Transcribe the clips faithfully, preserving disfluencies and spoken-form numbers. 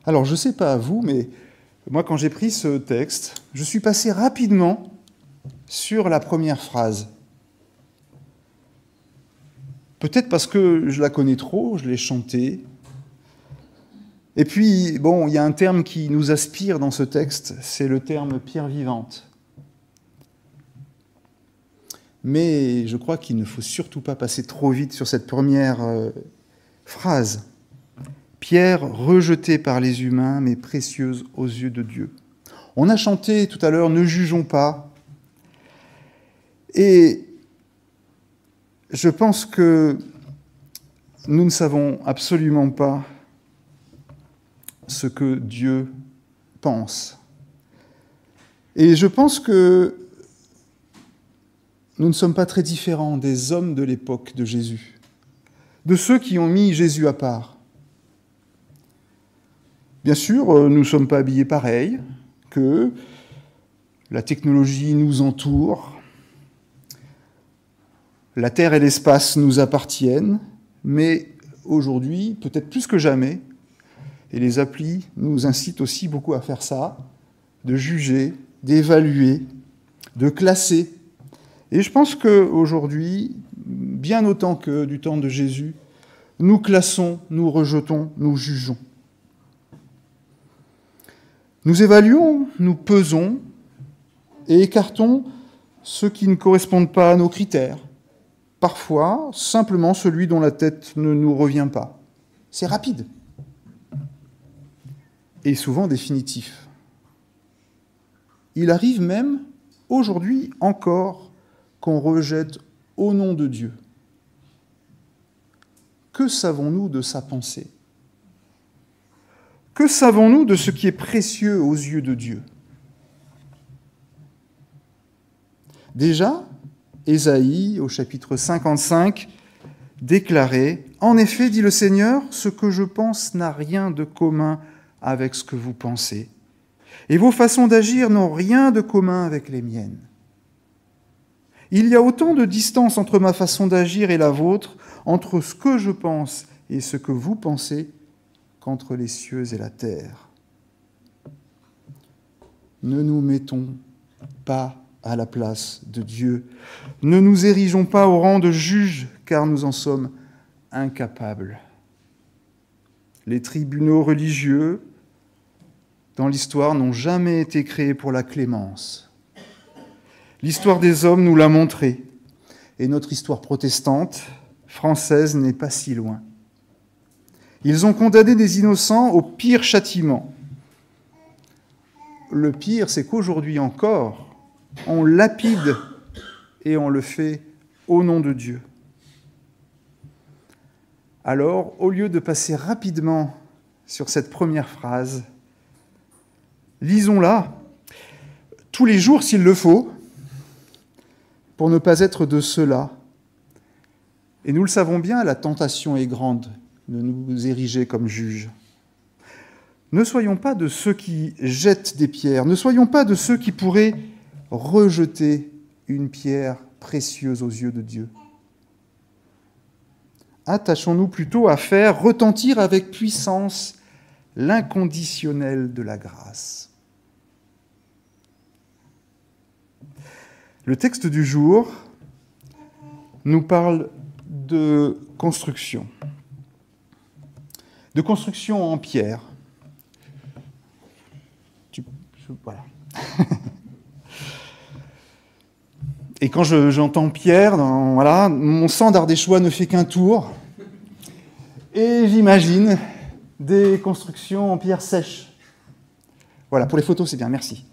Alors, je ne sais pas à vous, mais moi, quand j'ai pris ce texte, je suis passé rapidement sur la première phrase. Peut-être parce que je la connais trop, je l'ai chantée. Et puis, bon, il y a un terme qui nous aspire dans ce texte, c'est le terme pierre vivante. Mais je crois qu'il ne faut surtout pas passer trop vite sur cette première euh, phrase. Pierre rejetée par les humains, mais précieuse aux yeux de Dieu. On a chanté tout à l'heure « Ne jugeons pas ». Et je pense que nous ne savons absolument pas ce que Dieu pense. Et je pense que nous ne sommes pas très différents des hommes de l'époque de Jésus, de ceux qui ont mis Jésus à part. Bien sûr, nous ne sommes pas habillés pareil, que la technologie nous entoure, la terre et l'espace nous appartiennent, mais aujourd'hui, peut-être plus que jamais, et les applis nous incitent aussi beaucoup à faire ça, de juger, d'évaluer, de classer. Et je pense qu'aujourd'hui, bien autant que du temps de Jésus, nous classons, nous rejetons, nous jugeons. Nous évaluons, nous pesons et écartons ceux qui ne correspondent pas à nos critères. Parfois, simplement celui dont la tête ne nous revient pas. C'est rapide. Et souvent définitif. Il arrive même, aujourd'hui encore, qu'on rejette au nom de Dieu. Que savons-nous de sa pensée ? Que savons-nous de ce qui est précieux aux yeux de Dieu ? Déjà, Ésaïe, au chapitre cinquante-cinq, déclarait « En effet, dit le Seigneur, ce que je pense n'a rien de commun avec ce que vous pensez, et vos façons d'agir n'ont rien de commun avec les miennes. Il y a autant de distance entre ma façon d'agir et la vôtre, entre ce que je pense et ce que vous pensez, qu'entre les cieux et la terre. Ne nous mettons pas à la place de Dieu. Ne nous érigeons pas au rang de juges, car nous en sommes incapables. Les tribunaux religieux, dans l'histoire, n'ont jamais été créés pour la clémence. L'histoire des hommes nous l'a montré, et notre histoire protestante, française, n'est pas si loin. Ils ont condamné des innocents au pire châtiment. Le pire, c'est qu'aujourd'hui encore, on lapide et on le fait au nom de Dieu. Alors, au lieu de passer rapidement sur cette première phrase, lisons-la tous les jours s'il le faut, pour ne pas être de ceux-là. Et nous le savons bien, la tentation est grande de nous ériger comme juges. Ne soyons pas de ceux qui jettent des pierres, ne soyons pas de ceux qui pourraient rejeter une pierre précieuse aux yeux de Dieu. Attachons-nous plutôt à faire retentir avec puissance l'inconditionnel de la grâce. Le texte du jour nous parle de construction. De construction en pierre. Tu, je, voilà. Et quand je, j'entends pierre, dans, voilà, mon sang d'Ardéchois ne fait qu'un tour. Et j'imagine des constructions en pierre sèche. Voilà, pour les photos, c'est bien, merci.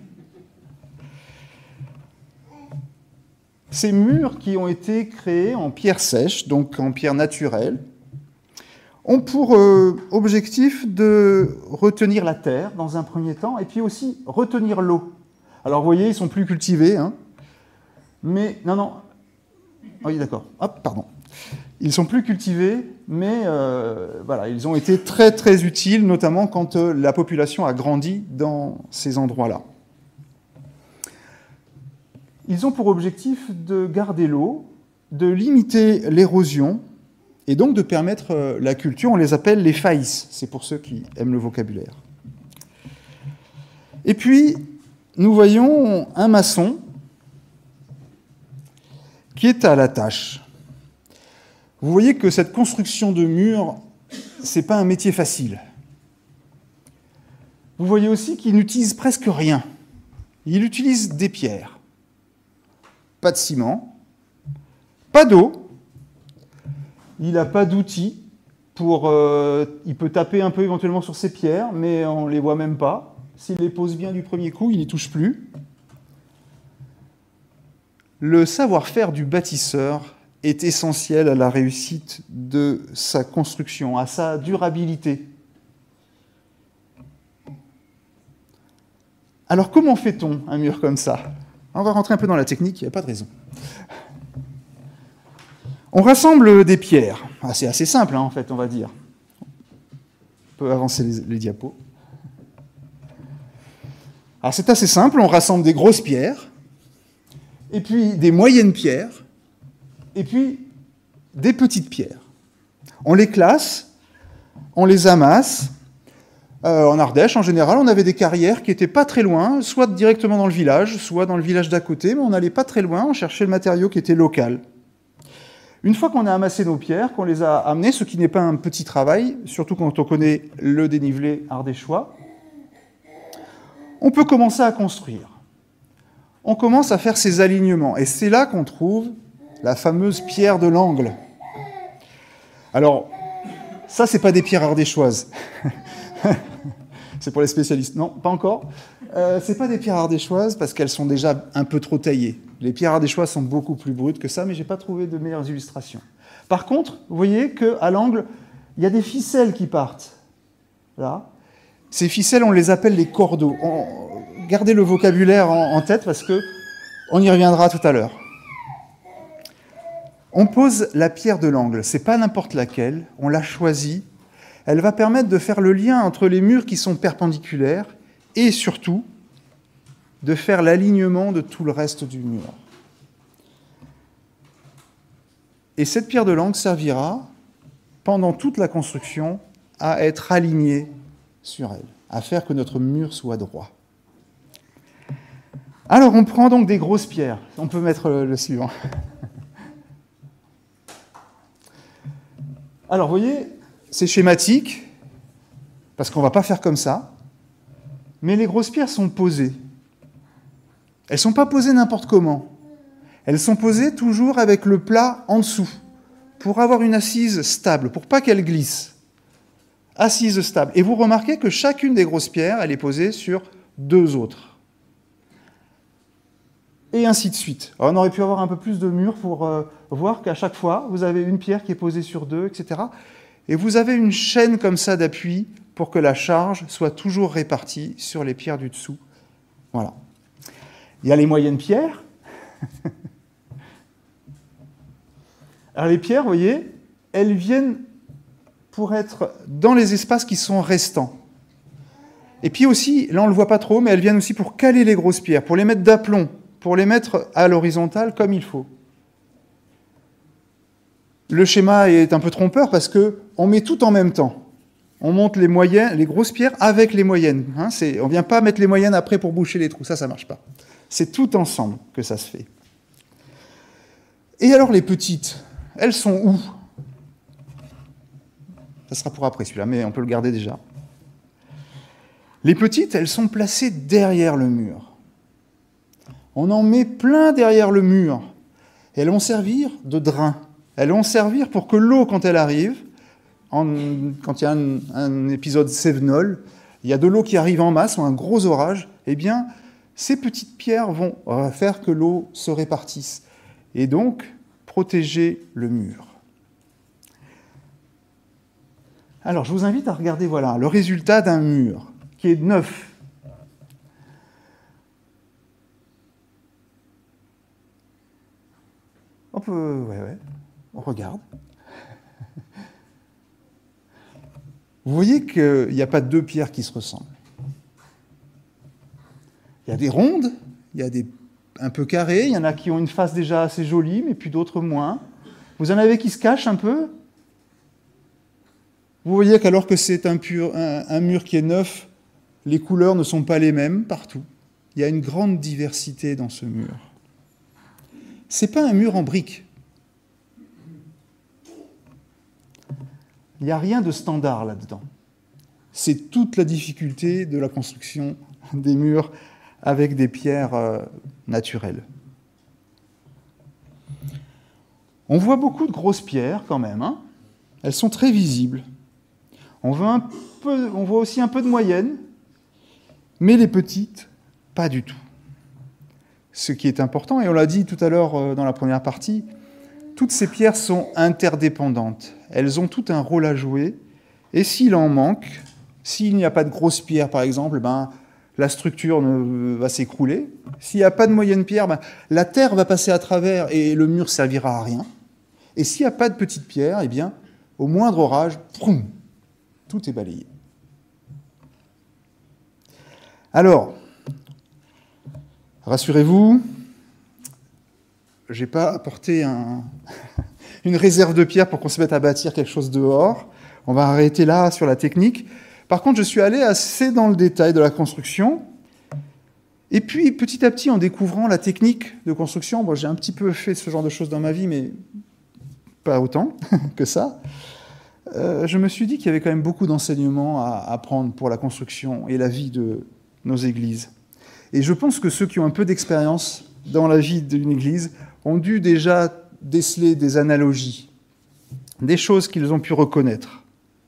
Ces murs qui ont été créés en pierre sèche, donc en pierre naturelle, ont pour euh, objectif de retenir la terre dans un premier temps, et puis aussi retenir l'eau. Alors vous voyez, ils sont plus cultivés, hein, mais non, non, oui d'accord, hop, pardon. Ils sont plus cultivés, mais euh, voilà, ils ont été très très utiles, notamment quand euh, la population a grandi dans ces endroits-là. Ils ont pour objectif de garder l'eau, de limiter l'érosion et donc de permettre la culture. On les appelle les faïs, c'est pour ceux qui aiment le vocabulaire. Et puis, nous voyons un maçon qui est à la tâche. Vous voyez que cette construction de murs, ce n'est pas un métier facile. Vous voyez aussi qu'il n'utilise presque rien. Il utilise des pierres. Pas de ciment, pas d'eau. Il n'a pas d'outils pour... Euh, il peut taper un peu éventuellement sur ces pierres, mais on ne les voit même pas. S'il les pose bien du premier coup, il n'y touche plus. Le savoir-faire du bâtisseur est essentiel à la réussite de sa construction, à sa durabilité. Alors comment fait-on un mur comme ça? On va rentrer un peu dans la technique, il n'y a pas de raison. On rassemble des pierres. Ah, c'est assez simple, hein, en fait, on va dire. On peut avancer les, les diapos. Alors c'est assez simple, on rassemble des grosses pierres, et puis des moyennes pierres, et puis des petites pierres. On les classe, on les amasse. Euh, en Ardèche, en général, on avait des carrières qui n'étaient pas très loin, soit directement dans le village, soit dans le village d'à côté, mais on n'allait pas très loin, on cherchait le matériau qui était local. Une fois qu'on a amassé nos pierres, qu'on les a amenées, ce qui n'est pas un petit travail, surtout quand on connaît le dénivelé ardéchois, on peut commencer à construire. On commence à faire ces alignements. Et c'est là qu'on trouve la fameuse pierre de l'angle. Alors, ça, c'est pas des pierres ardéchoises. C'est pour les spécialistes. Non, pas encore. Euh, c'est pas des pierres ardéchoises parce qu'elles sont déjà un peu trop taillées. Les pierres ardéchoises sont beaucoup plus brutes que ça, mais j'ai pas trouvé de meilleures illustrations. Par contre, vous voyez qu'à l'angle, il y a des ficelles qui partent. Là. Ces ficelles, on les appelle les cordeaux. On... Gardez le vocabulaire en, en tête parce qu'on y reviendra tout à l'heure. On pose la pierre de l'angle. Ce n'est pas n'importe laquelle, on l'a choisie. Elle va permettre de faire le lien entre les murs qui sont perpendiculaires et surtout de faire l'alignement de tout le reste du mur. Et cette pierre de l'angle servira, pendant toute la construction, à être alignée sur elle, à faire que notre mur soit droit. Alors, on prend donc des grosses pierres. On peut mettre le, le suivant. Alors, vous voyez, c'est schématique, parce qu'on ne va pas faire comme ça, mais les grosses pierres sont posées. Elles ne sont pas posées n'importe comment. Elles sont posées toujours avec le plat en dessous, pour avoir une assise stable, pour pas qu'elles glissent. Assise stable. Et vous remarquez que chacune des grosses pierres, elle est posée sur deux autres. Et ainsi de suite. Alors, on aurait pu avoir un peu plus de murs pour euh, voir qu'à chaque fois, vous avez une pierre qui est posée sur deux, et cetera. Et vous avez une chaîne comme ça d'appui pour que la charge soit toujours répartie sur les pierres du dessous. Voilà. Il y a les moyennes pierres. Alors les pierres, vous voyez, elles viennent pour être dans les espaces qui sont restants. Et puis aussi, là on ne le voit pas trop, mais elles viennent aussi pour caler les grosses pierres, pour les mettre d'aplomb, pour les mettre à l'horizontale comme il faut. Le schéma est un peu trompeur parce qu'on met tout en même temps. On monte les moyennes, les grosses pierres avec les moyennes. Hein, c'est, on ne vient pas mettre les moyennes après pour boucher les trous, ça, ça ne marche pas. C'est tout ensemble que ça se fait. Et alors les petites, elles sont où? Ça sera pour après celui-là, mais on peut le garder déjà. Les petites, elles sont placées derrière le mur. On en met plein derrière le mur. Et elles vont servir de drain. Elles vont servir pour que l'eau, quand elle arrive, en, quand il y a un, un épisode cévenol, il y a de l'eau qui arrive en masse, ou un gros orage, eh bien, ces petites pierres vont faire que l'eau se répartisse. Et donc, protéger le mur. Alors, je vous invite à regarder, voilà, le résultat d'un mur qui est neuf. On peut, ouais, ouais, on regarde. Vous voyez qu'il n'y a pas deux pierres qui se ressemblent. Il y a des rondes, il y a des un peu carrées, il y en a qui ont une face déjà assez jolie, mais puis d'autres moins. Vous en avez qui se cachent un peu, Vous voyez qu'alors que c'est un, pur, un, un mur qui est neuf, les couleurs ne sont pas les mêmes partout. Il y a une grande diversité dans ce mur. Ce n'est pas un mur en briques. Il n'y a rien de standard là-dedans. C'est toute la difficulté de la construction des murs avec des pierres euh, naturelles. On voit beaucoup de grosses pierres quand même, hein. Elles sont très visibles. On voit, un peu, on voit aussi un peu de moyennes, mais les petites, pas du tout. Ce qui est important, et on l'a dit tout à l'heure dans la première partie, toutes ces pierres sont interdépendantes. Elles ont tout un rôle à jouer, et s'il en manque, s'il n'y a pas de grosses pierres par exemple, ben, la structure ne, va s'écrouler. S'il n'y a pas de moyenne pierre, ben, la terre va passer à travers et le mur servira à rien. Et s'il n'y a pas de petites pierres, eh bien, au moindre orage, proum, tout est balayé. Alors, rassurez-vous, je n'ai pas apporté un, une réserve de pierres pour qu'on se mette à bâtir quelque chose dehors. On va arrêter là sur la technique. Par contre, je suis allé assez dans le détail de la construction. Et puis, petit à petit, en découvrant la technique de construction, bon, j'ai un petit peu fait ce genre de choses dans ma vie, mais pas autant que ça, euh, je me suis dit qu'il y avait quand même beaucoup d'enseignements à apprendre pour la construction et la vie de nos églises. Et je pense que ceux qui ont un peu d'expérience dans la vie d'une église ont dû déjà déceler des analogies, des choses qu'ils ont pu reconnaître.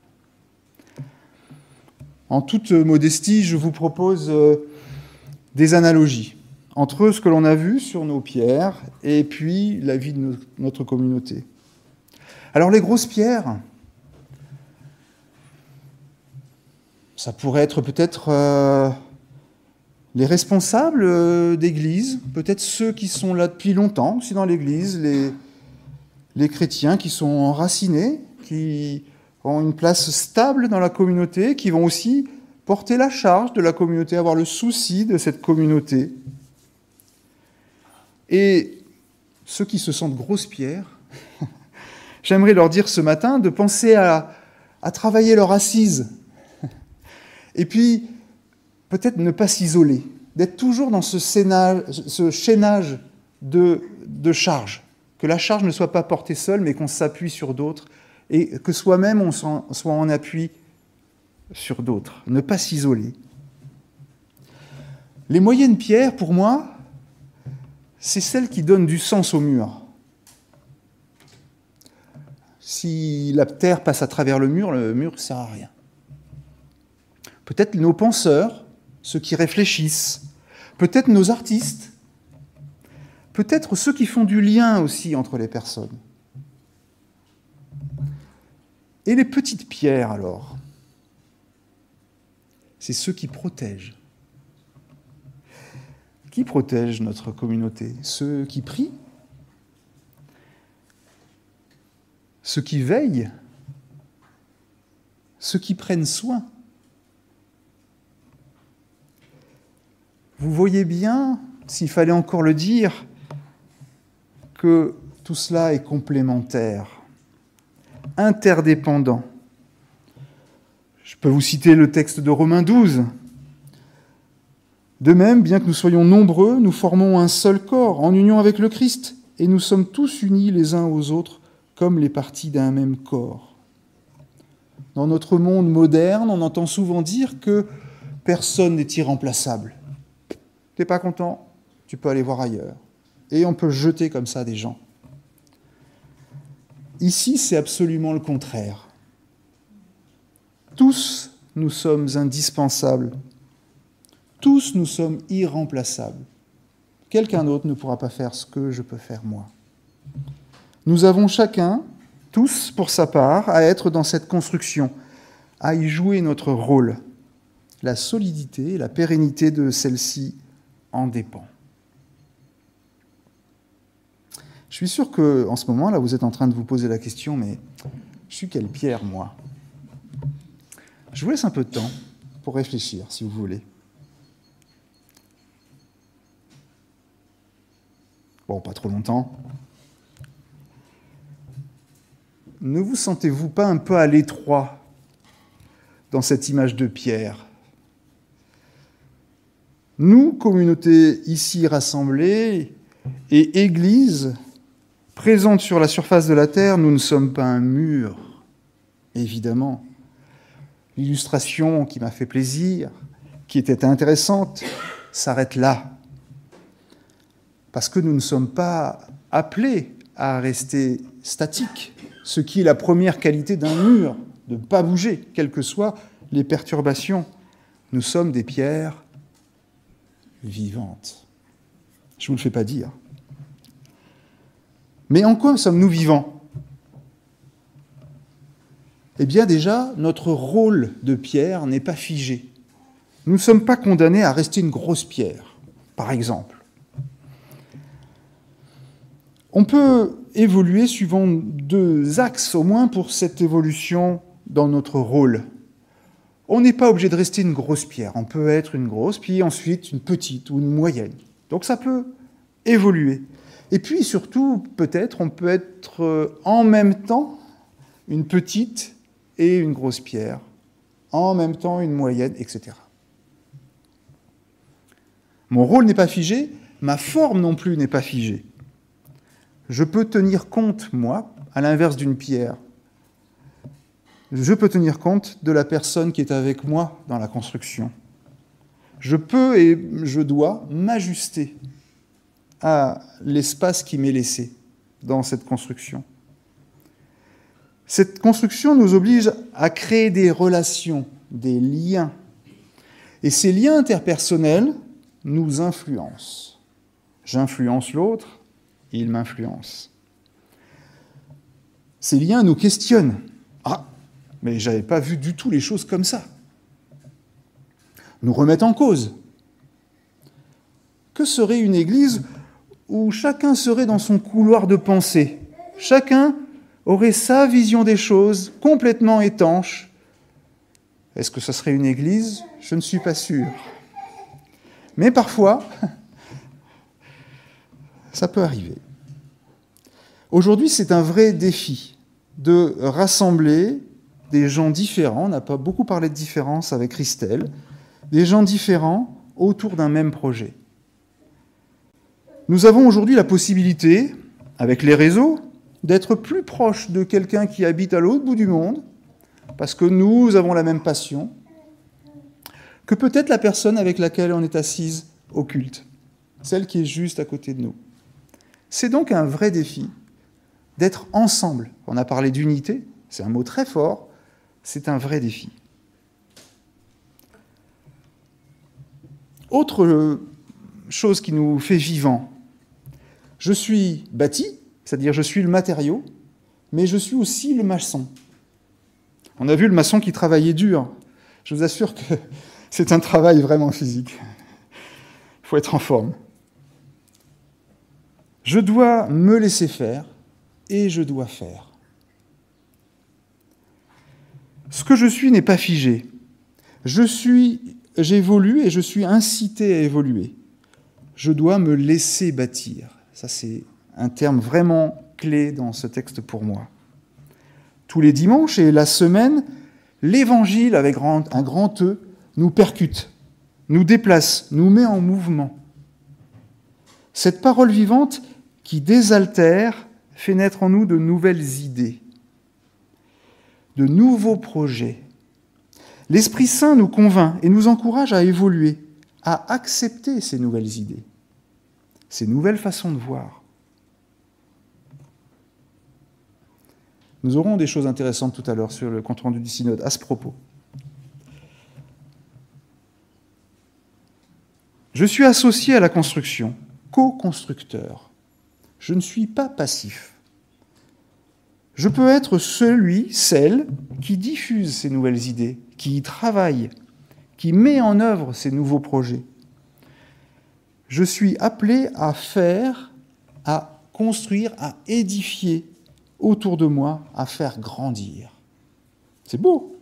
En toute modestie, je vous propose euh, des analogies entre ce que l'on a vu sur nos pierres et puis la vie de no- notre communauté. Alors les grosses pierres, ça pourrait être peut-être euh, les responsables euh, d'église, peut-être ceux qui sont là depuis longtemps aussi dans l'église, les, les chrétiens qui sont enracinés, qui ont une place stable dans la communauté, qui vont aussi porter la charge de la communauté, avoir le souci de cette communauté. Et ceux qui se sentent grosses pierres, j'aimerais leur dire ce matin de penser à, à travailler leur assise. Et puis, peut-être ne pas s'isoler, d'être toujours dans ce, scénage, ce chaînage de, de charges, que la charge ne soit pas portée seule, mais qu'on s'appuie sur d'autres, et que soi-même, on soit en appui sur d'autres. Ne pas s'isoler. Les moyennes pierres, pour moi, c'est celles qui donnent du sens au mur. Si la terre passe à travers le mur, le mur ne sert à rien. Peut-être nos penseurs, ceux qui réfléchissent, peut-être nos artistes, peut-être ceux qui font du lien aussi entre les personnes. Et les petites pierres, alors, c'est ceux qui protègent. Qui protègent notre communauté? Ceux qui prient? Ceux qui veillent? Ceux qui prennent soin? Vous voyez bien, s'il fallait encore le dire, que tout cela est complémentaire, interdépendant. Je peux vous citer le texte de Romains douze. De même, bien que nous soyons nombreux, nous formons un seul corps en union avec le Christ, et nous sommes tous unis les uns aux autres comme les parties d'un même corps. Dans notre monde moderne, on entend souvent dire que personne n'est irremplaçable. T'es pas content, tu peux aller voir ailleurs. Et on peut jeter comme ça des gens. Ici, c'est absolument le contraire. Tous, nous sommes indispensables. Tous, nous sommes irremplaçables. Quelqu'un d'autre ne pourra pas faire ce que je peux faire moi. Nous avons chacun, tous pour sa part, à être dans cette construction, à y jouer notre rôle. La solidité et la pérennité de celle-ci en dépend. Je suis sûr qu'en ce moment, là, vous êtes en train de vous poser la question, mais je suis quelle pierre, moi? Je vous laisse un peu de temps pour réfléchir, si vous voulez. Bon, pas trop longtemps. Ne vous sentez-vous pas un peu à l'étroit dans cette image de Pierre. Nous, communauté ici rassemblée et Église présente sur la surface de la terre, nous ne sommes pas un mur, évidemment. L'illustration qui m'a fait plaisir, qui était intéressante, s'arrête là. Parce que nous ne sommes pas appelés à rester statiques, ce qui est la première qualité d'un mur, de ne pas bouger, quelles que soient les perturbations. Nous sommes des pierres vivantes. Je ne vous le fais pas dire. Mais en quoi sommes-nous vivants ? Eh bien déjà, notre rôle de pierre n'est pas figé. Nous ne sommes pas condamnés à rester une grosse pierre, par exemple. On peut évoluer suivant deux axes au moins pour cette évolution dans notre rôle. On n'est pas obligé de rester une grosse pierre. On peut être une grosse, puis ensuite une petite ou une moyenne. Donc ça peut évoluer. Et puis surtout, peut-être, on peut être en même temps une petite et une grosse pierre, en même temps une moyenne, et cetera. Mon rôle n'est pas figé, ma forme non plus n'est pas figée. Je peux tenir compte, moi, à l'inverse d'une pierre, je peux tenir compte de la personne qui est avec moi dans la construction. Je peux et je dois m'ajuster à l'espace qui m'est laissé dans cette construction. Cette construction nous oblige à créer des relations, des liens. Et ces liens interpersonnels nous influencent. J'influence l'autre, il m'influence. Ces liens nous questionnent. Ah, mais je n'avais pas vu du tout les choses comme ça. Nous remettent en cause. Que serait une église où chacun serait dans son couloir de pensée ? Chacun aurait sa vision des choses complètement étanche. Est-ce que ce serait une église ? Je ne suis pas sûr. Mais parfois, ça peut arriver. Aujourd'hui, c'est un vrai défi de rassembler des gens différents, on n'a pas beaucoup parlé de différence avec Christelle, des gens différents autour d'un même projet. Nous avons aujourd'hui la possibilité, avec les réseaux, d'être plus proche de quelqu'un qui habite à l'autre bout du monde, parce que nous avons la même passion, que peut-être la personne avec laquelle on est assise au culte, celle qui est juste à côté de nous. C'est donc un vrai défi d'être ensemble. On a parlé d'unité, c'est un mot très fort, c'est un vrai défi. Autre chose qui nous fait vivants, je suis bâti, c'est-à-dire je suis le matériau, mais je suis aussi le maçon. On a vu le maçon qui travaillait dur. Je vous assure que c'est un travail vraiment physique. Il faut être en forme. Je dois me laisser faire et je dois faire. Ce que je suis n'est pas figé. Je suis, j'évolue et je suis incité à évoluer. Je dois me laisser bâtir. Ça, c'est un terme vraiment clé dans ce texte pour moi. Tous les dimanches et la semaine, l'Évangile, avec un grand E, nous percute, nous déplace, nous met en mouvement. Cette parole vivante qui désaltère fait naître en nous de nouvelles idées, de nouveaux projets. L'Esprit Saint nous convainc et nous encourage à évoluer, à accepter ces nouvelles idées, ces nouvelles façons de voir. Nous aurons des choses intéressantes tout à l'heure sur le compte-rendu du synode à ce propos. Je suis associé à la construction, co-constructeur. Je ne suis pas passif. Je peux être celui, celle, qui diffuse ces nouvelles idées, qui y travaille, qui met en œuvre ces nouveaux projets. Je suis appelé à faire, à construire, à édifier autour de moi, à faire grandir. C'est beau.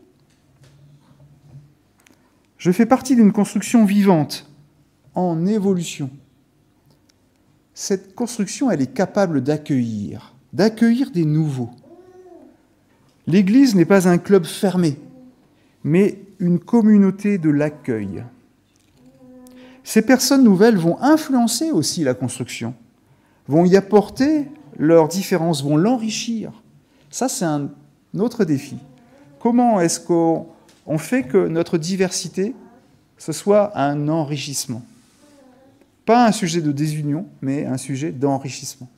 Je fais partie d'une construction vivante, en évolution. Cette construction, elle est capable d'accueillir, d'accueillir des nouveaux. L'Église n'est pas un club fermé, mais une communauté de l'accueil. Ces personnes nouvelles vont influencer aussi la construction, vont y apporter leurs différences, vont l'enrichir. Ça, c'est un autre défi. Comment est-ce qu'on on fait que notre diversité, ce soit un enrichissement? Pas un sujet de désunion, mais un sujet d'enrichissement.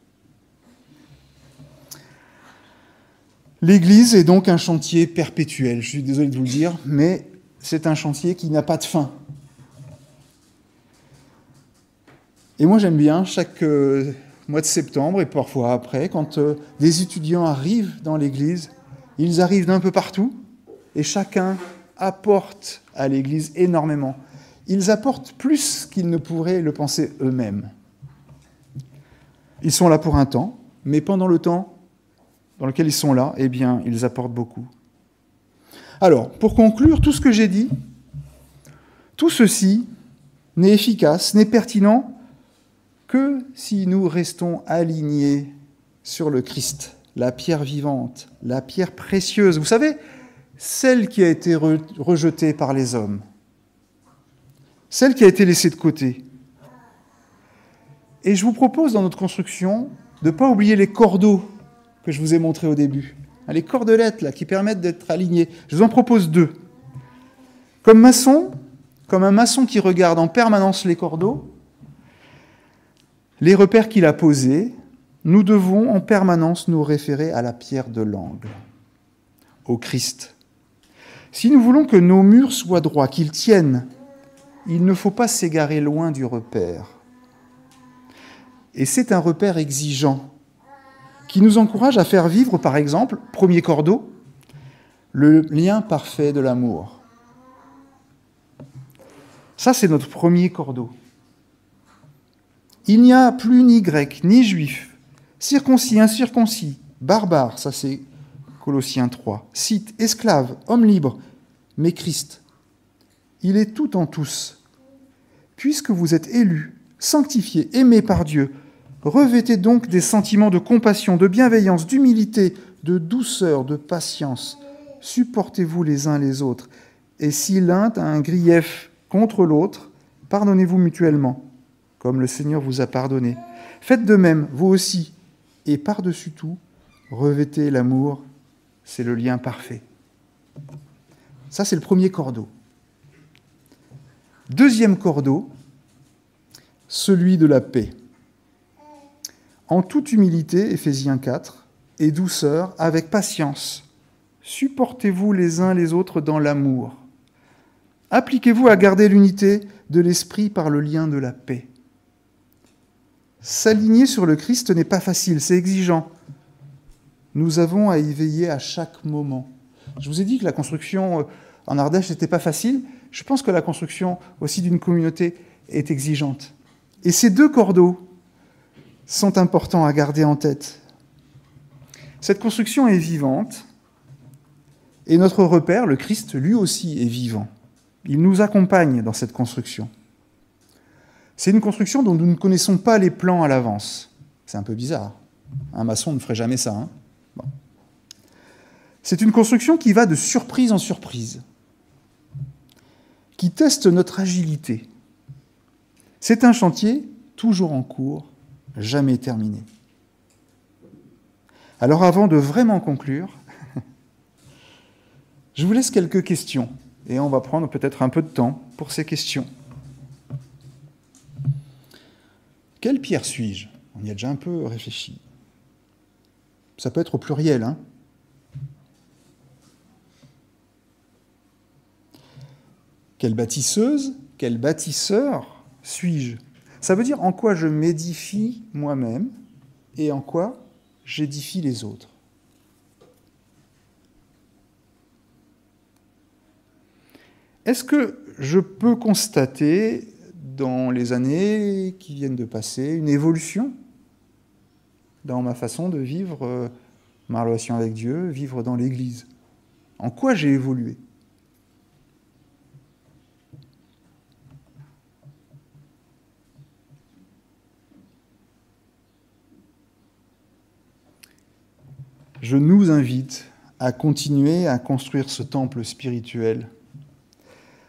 L'Église est donc un chantier perpétuel, je suis désolé de vous le dire, mais c'est un chantier qui n'a pas de fin. Et moi j'aime bien chaque euh, mois de septembre, et parfois après, quand euh, des étudiants arrivent dans l'Église, ils arrivent d'un peu partout, et chacun apporte à l'Église énormément. Ils apportent plus qu'ils ne pourraient le penser eux-mêmes. Ils sont là pour un temps, mais pendant le temps dans lequel ils sont là, eh bien, ils apportent beaucoup. Alors, pour conclure, tout ce que j'ai dit, tout ceci n'est efficace, n'est pertinent que si nous restons alignés sur le Christ, la pierre vivante, la pierre précieuse. Vous savez, celle qui a été re- rejetée par les hommes, celle qui a été laissée de côté. Et je vous propose dans notre construction de ne pas oublier les cordeaux que je vous ai montrés au début. Les cordelettes là, qui permettent d'être alignés. Je vous en propose deux. Comme maçon, comme un maçon qui regarde en permanence les cordeaux, les repères qu'il a posés, nous devons en permanence nous référer à la pierre de l'angle, au Christ. Si nous voulons que nos murs soient droits, qu'ils tiennent, il ne faut pas s'égarer loin du repère. Et c'est un repère exigeant qui nous encourage à faire vivre, par exemple, premier cordeau, le lien parfait de l'amour. Ça, c'est notre premier cordeau. Il n'y a plus ni grec, ni juif, circoncis, incirconcis, barbare, ça c'est Colossiens trois, scythe, esclave, homme libre, mais Christ. Il est tout en tous. Puisque vous êtes élus, sanctifiés, aimés par Dieu, revêtez donc des sentiments de compassion, de bienveillance, d'humilité, de douceur, de patience. Supportez-vous les uns les autres. Et si l'un a un grief contre l'autre, pardonnez-vous mutuellement, comme le Seigneur vous a pardonné. Faites de même, vous aussi. Et par-dessus tout, revêtez l'amour, c'est le lien parfait. Ça, c'est le premier cordeau. Deuxième cordeau, celui de la paix. En toute humilité, Éphésiens quatre, et douceur, avec patience, supportez-vous les uns les autres dans l'amour. Appliquez-vous à garder l'unité de l'esprit par le lien de la paix. S'aligner sur le Christ n'est pas facile, c'est exigeant. Nous avons à y veiller à chaque moment. Je vous ai dit que la construction en Ardèche n'était pas facile. Je pense que la construction aussi d'une communauté est exigeante. Et ces deux cordeaux sont importants à garder en tête. Cette construction est vivante, et notre repère, le Christ, lui aussi est vivant. Il nous accompagne dans cette construction. C'est une construction dont nous ne connaissons pas les plans à l'avance. C'est un peu bizarre. Un maçon ne ferait jamais ça. Hein bon. C'est une construction qui va de surprise en surprise, qui teste notre agilité. C'est un chantier toujours en cours, jamais terminé. Alors avant de vraiment conclure, je vous laisse quelques questions, et on va prendre peut-être un peu de temps pour ces questions. Quelle pierre suis-je ? On y a déjà un peu réfléchi. Ça peut être au pluriel, hein ? Quelle bâtisseuse, quel bâtisseur suis-je ? Ça veut dire en quoi je m'édifie moi-même et en quoi j'édifie les autres. Est-ce que je peux constater, dans les années qui viennent de passer, une évolution dans ma façon de vivre ma relation avec Dieu, vivre dans l'Église ? En quoi j'ai évolué ? Je nous invite à continuer à construire ce temple spirituel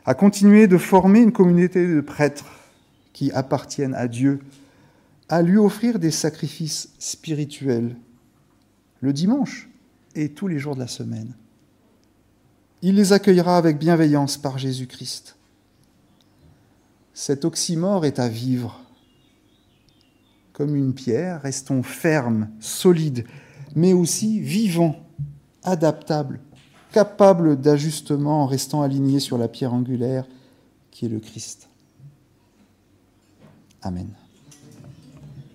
à continuer de former une communauté de prêtres qui appartiennent à Dieu, à lui offrir des sacrifices spirituels le dimanche et tous les jours de la semaine. Il les accueillera avec bienveillance par Jésus-Christ. Cet oxymore est à vivre. Comme une pierre, restons fermes, solides, mais aussi vivants, adaptables, capables d'ajustement en restant alignés sur la pierre angulaire qui est le Christ. Amen.